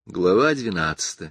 Глава 12.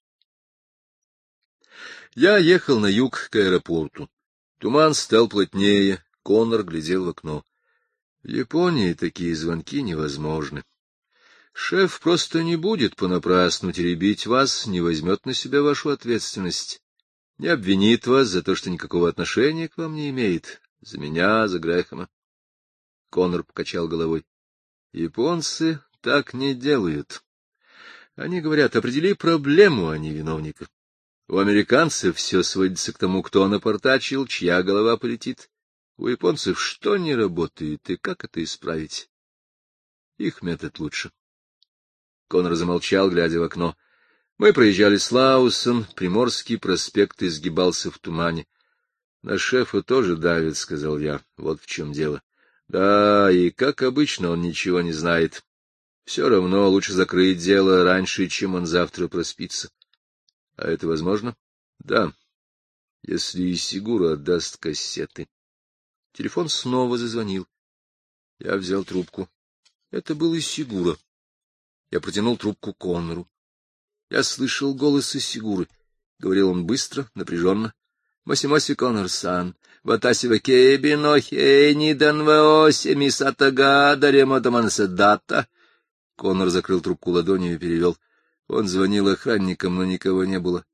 Я ехал на юг к аэропорту. Туман стал плотнее, Коннор глядел в окно. В Японии такие звонки невозможны. Шеф просто не будет понапрасну теребить вас, не возьмет на себя вашу ответственность, не обвинит вас за то, что никакого отношения к вам не имеет, за меня, за Грэхэма. Коннор покачал головой. Японцы так не делают. Они говорят, определи проблему, а не виновника. У американцев все сводится к тому, кто напортачил, чья голова полетит. У японцев что не работает, и как это исправить? Их метод лучше. Коннор замолчал, глядя в окно. Мы проезжали Слаусон, Приморский проспект изгибался в тумане. — На шефа тоже давит, — сказал я. Вот в чем дело. Да, и, как обычно, он ничего не знает. Все равно лучше закрыть дело раньше, чем он завтра проспится. А это возможно? Да, если Исигуро отдаст кассеты. Телефон снова зазвонил. Я взял трубку. Это был Исигуро. Я протянул трубку Коннору. Я слышал голос Исигуры. Говорил он быстро, напряженно. Масимоси Коннор-сан, ватаси ва кеби но хей нидан ва оси мисатага даремодамансадата. Коннор закрыл трубку ладонью и перевел. Он звонил охранникам, но никого не было.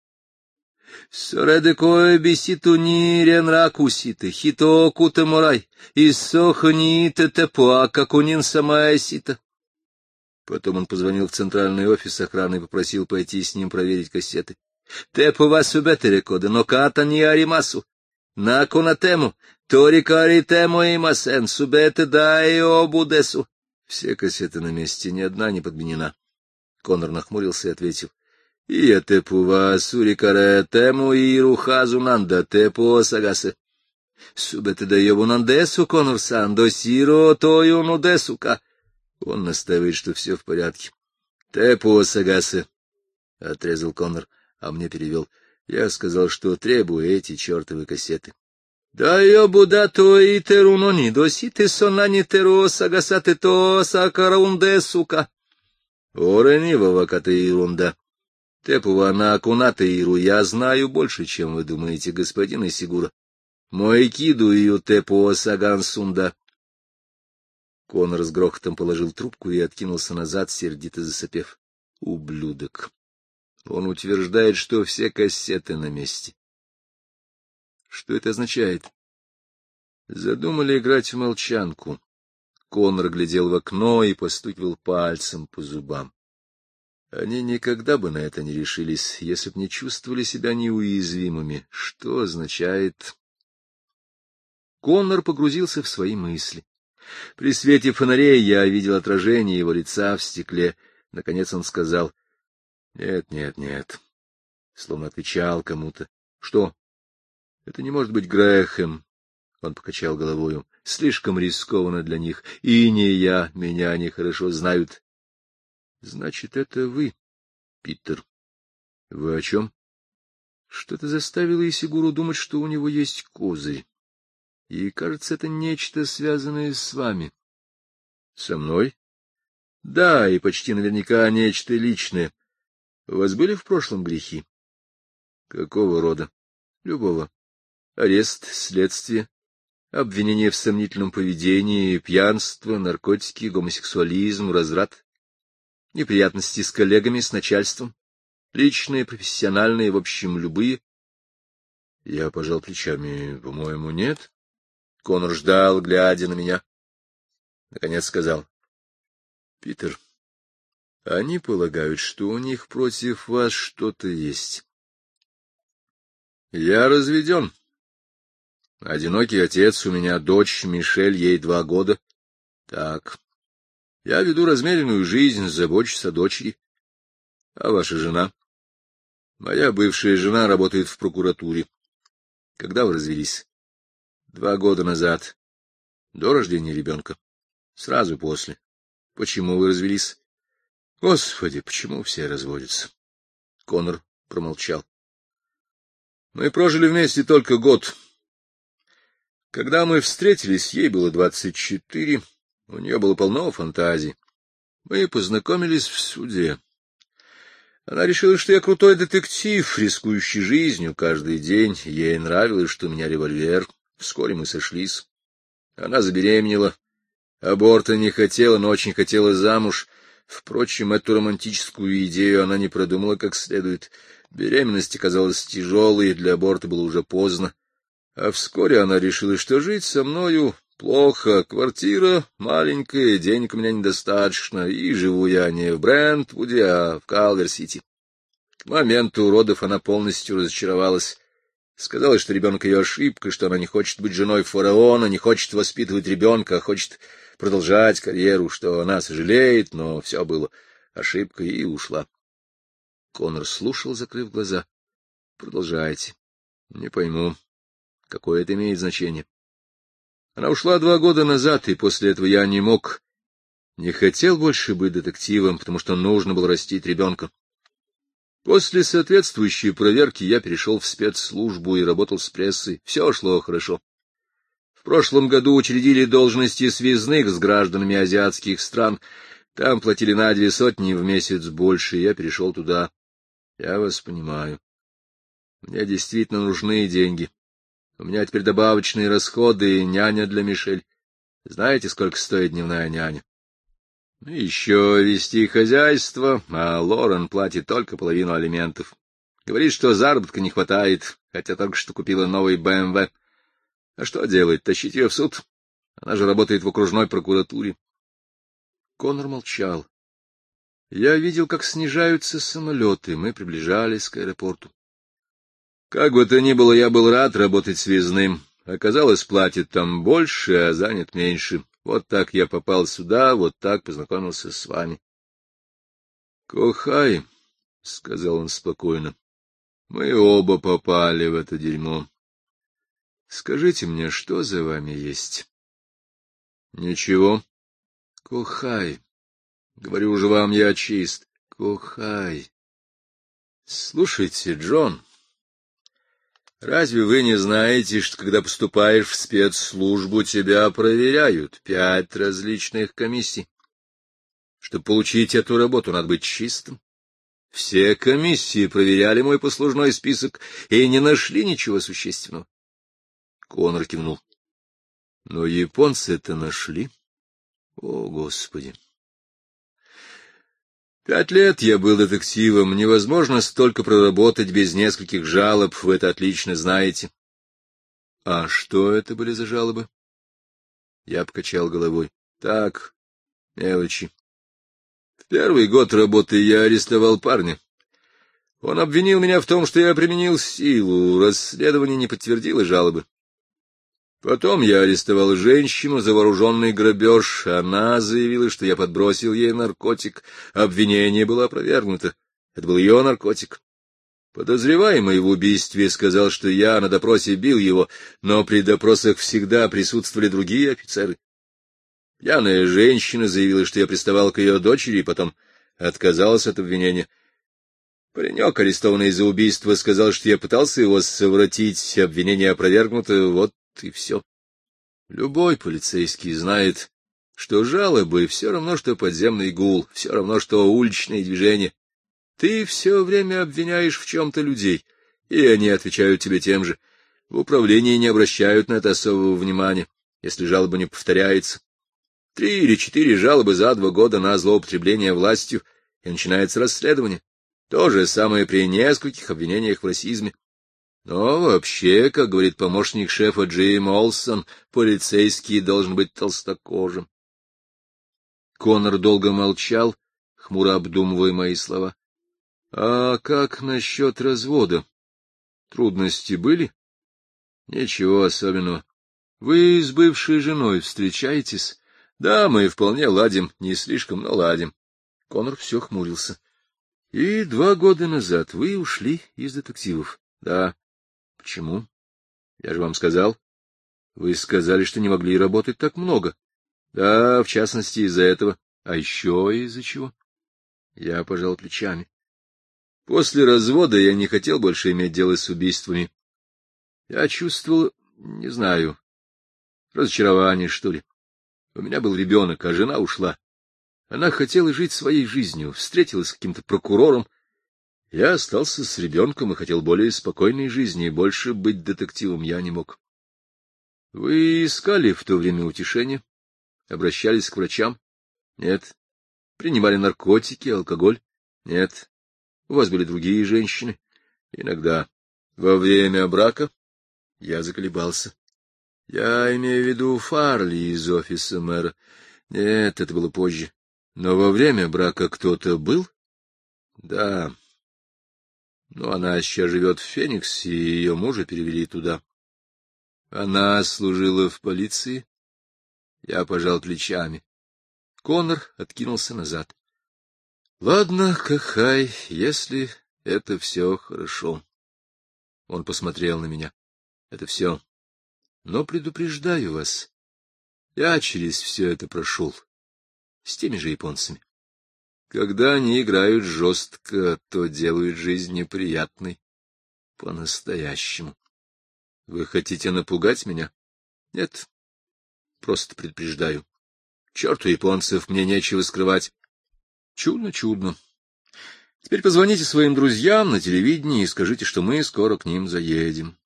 — Соредекое биситу ни ренракуситы, хитоку тамурай, иссохни тетепуа, какунин самая сита. Потом он позвонил в центральный офис охраны и попросил пойти с ним проверить кассеты. — Тепу вас убете рекоды, но ката не аримасу. Накунатему, торикаритему и масен, субете дай обудесу. Все кассеты на месте, ни одна не подменена. Коннор нахмурился и ответил. — И тепу вас урикаре тему и рухазу нанда тепу сагасе. Субете дайобу нандесу, Коннор-сан, до сиро тою нудесука. Он настаивает, что все в порядке. — Тепу сагасе, — отрезал Коннор, а мне перевел. Я сказал, что требую эти чертовы кассеты. — Дайобу да то и терунони, до сите сонани теру сагасате то сакарундесука. Оранивого кота ерунда. Тепува на акуната иру я знаю больше, чем вы думаете, господин Исигуро. Мой киду ее тепуа саган сунда. Коннор с грохотом положил трубку и откинулся назад, сердито засопев. Ублюдок. Он утверждает, что все кассеты на месте. Что это означает? Задумали играть в молчанку. Коннор глядел в окно и постукивал пальцем по зубам. Они никогда бы на это не решились, если б не чувствовали себя неуязвимыми. Что означает... Коннор погрузился в свои мысли. При свете фонарей я видел отражение его лица в стекле. Наконец он сказал: — Нет, нет, нет. Словно отвечал кому-то. — Что? — Это не может быть Грэхэм. Он покачал головою. — Слишком рискованно для них. И не я, меня они хорошо знают. — Значит, это вы, Питер. — Вы о чем? — Что-то заставило Исигуру думать, что у него есть козырь. И, кажется, это нечто, связанное с вами. — Со мной? — Да, и почти наверняка нечто личное. У вас были в прошлом грехи? — Какого рода? — Любого. Арест, следствие, обвинение в сомнительном поведении, пьянство, наркотики, гомосексуализм, разврат, неприятности с коллегами, с начальством, личные, профессиональные, в общем, любые. Я пожал плечами. По-моему, нет. Коннор ждал, глядя на меня. Наконец сказал: — Питер, они полагают, что у них против вас что-то есть. Я разведен. Одинокий отец, у меня дочь Мишель, ей 2 года. Так. Я веду размеренную жизнь, забочусь о дочери. А ваша жена? Моя бывшая жена работает в прокуратуре. Когда вы развелись? 2 года назад. До рождения ребенка. Сразу после. Почему вы развелись? Господи, почему все разводятся? Коннор промолчал. Мы прожили вместе только год. Когда мы встретились, ей было 24, у нее было полно фантазий. Мы познакомились в суде. Она решила, что я крутой детектив, рискующий жизнью каждый день. Ей нравилось, что у меня револьвер. Вскоре мы сошлись. Она забеременела. Аборта не хотела, но очень хотела замуж. Впрочем, эту романтическую идею она не продумала как следует. Беременность оказалась тяжелой, для аборта было уже поздно. А вскоре она решила, что жить со мною плохо. Квартира маленькая, денег у меня недостаточно, и живу я не в Брентвуде, а в Калвер-Сити. К моменту родов она полностью разочаровалась. Сказала, что ребенок ее ошибка, что она не хочет быть женой фараона, не хочет воспитывать ребенка, а хочет продолжать карьеру, что она сожалеет, но все было ошибкой, и ушла. Коннор слушал, закрыв глаза. — Продолжайте. — Не пойму. Какое это имеет значение? Она ушла 2 года назад, и после этого я не хотел больше быть детективом, потому что нужно было растить ребенка. После соответствующей проверки я перешел в спецслужбу и работал с прессой. Все шло хорошо. В прошлом году учредили должности связных с гражданами азиатских стран. Там платили на 2 сотни в месяц больше, и я перешел туда. Я вас понимаю. Мне действительно нужны деньги. У меня теперь добавочные расходы и няня для Мишель. Знаете, сколько стоит дневная няня? Еще вести хозяйство, а Лорен платит только половину алиментов. Говорит, что заработка не хватает, хотя только что купила новый БМВ. А что делать, тащить ее в суд? Она же работает в окружной прокуратуре. Коннор молчал. Я видел, как снижаются самолеты, мы приближались к аэропорту. Как бы то ни было, я был рад работать связным. Оказалось, платит там больше, а занят меньше. Вот так я попал сюда, вот так познакомился с вами. — Кохай, — сказал он спокойно, — мы оба попали в это дерьмо. Скажите мне, что за вами есть? — Ничего. — Кохай, говорю же вам, я чист. Кохай. Слушайте, Джон, разве вы не знаете, что когда поступаешь в спецслужбу, тебя проверяют 5 различных комиссий? Чтобы получить эту работу, надо быть чистым. Все комиссии проверяли мой послужной список и не нашли ничего существенного. Коннор кивнул. Но японцы это нашли. О, Господи! 5 лет я был детективом. Невозможно столько проработать без нескольких жалоб, вы это отлично знаете. А что это были за жалобы? Я покачал головой. Так, мелочи. В первый год работы я арестовал парня. Он обвинил меня в том, что я применил силу. Расследование не подтвердило жалобы. Потом я арестовал женщину за вооруженный грабеж. Она заявила, что я подбросил ей наркотик. Обвинение было опровергнуто. Это был ее наркотик. Подозреваемый в убийстве сказал, что я на допросе бил его, но при допросах всегда присутствовали другие офицеры. Пьяная женщина заявила, что я приставал к ее дочери, и потом отказалась от обвинения. Паренек, арестованный за убийство, сказал, что я пытался его совратить. Обвинение опровергнуто, вот и все. Любой полицейский знает, что жалобы все равно, что подземный гул, все равно, что уличные движения. Ты все время обвиняешь в чем-то людей, и они отвечают тебе тем же. В управлении не обращают на это особого внимания, если жалоба не повторяется. 3 или 4 жалобы за 2 года на злоупотребление властью, и начинается расследование. То же самое при нескольких обвинениях в расизме. Но вообще, как говорит помощник шефа Джим Олсон, полицейский должен быть толстокожим. Коннор долго молчал, хмуро обдумывая мои слова. — А как насчет развода? Трудности были? — Ничего особенного. Вы с бывшей женой встречаетесь? — Да, мы вполне ладим, не слишком, но ладим. Коннор все хмурился. — И 2 года назад вы ушли из детективов? — Да. — Почему? — Я же вам сказал. — Вы сказали, что не могли работать так много. — Да, в частности, из-за этого. — А еще из-за чего? Я пожал плечами. После развода я не хотел больше иметь дело с убийствами. Я чувствовал, не знаю, разочарование, что ли. У меня был ребенок, а жена ушла. Она хотела жить своей жизнью, встретилась с каким-то прокурором Я остался с ребенком и хотел более спокойной жизни, и больше быть детективом я не мог. Вы искали в то время утешения? Обращались к врачам? Нет. Принимали наркотики, алкоголь? Нет. У вас были другие женщины? Иногда. Во время брака? Я заколебался. Я имею в виду Фарли из офиса мэра. Нет, это было позже. Но во время брака кто-то был? Да. Но она сейчас живет в Фениксе, и ее мужа перевели туда. Она служила в полиции. Я пожал плечами. Коннор откинулся назад. — Ладно, Кахай, если это все хорошо. Он посмотрел на меня. — Это все. Но предупреждаю вас, я через все это прошел. С теми же японцами. Когда они играют жестко, то делают жизнь неприятной. По-настоящему. Вы хотите напугать меня? Нет. Просто предупреждаю. Черту японцев, мне нечего скрывать. Чудно, чудно. Теперь позвоните своим друзьям на телевидении и скажите, что мы скоро к ним заедем.